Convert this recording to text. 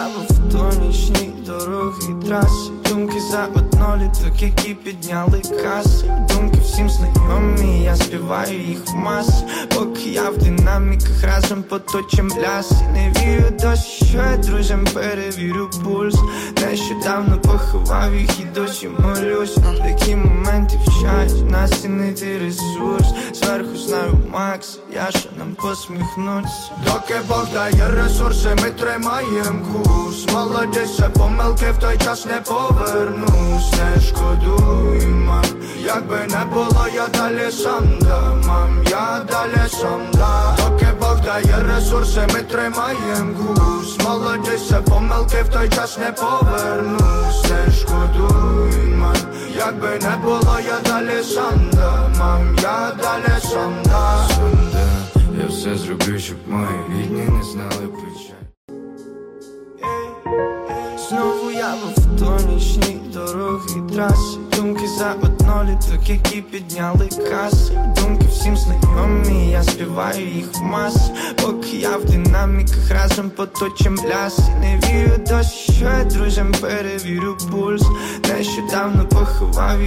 я в автонічній дороги траси. Думки за одноліток, які підняли каси. Думки всім знайомі, я співаю їх в маси. Поки я в динаміках разом поточим ляси. Не вірю досі, що я друзям перевірю пульс. Нещодавно поховав їх і досі молюсь. Такі моменти вчать нас цінити ресурс. Зверху знаю Макс, я що нам посміхнуться. Доки Бог дає ресурси, ми тримаєм курс. Молодіться, помилки в той час не повернусь. Не шкодуй, мам, якби не було, я далі сам дам, мам, я далі сам дам. Доки Бог дає ресурси, ми тримаєм курс. Молодіться, помилки в той час не повернусь. Не шкодуй, мам, якби не було, я далі сам дам, мам, я далі сам дам. Я все зроблю, щоб мої рідні не знали печаль. Знову я в автонічній дороги траси. Думки за одноліток, які підняли каси. Думки всім знайомі, я співаю їх в маси. Поки я в динаміках разом поточим ляси. Не вірю досі, що я друзям перевірю пульс. Нещодавно поховав їх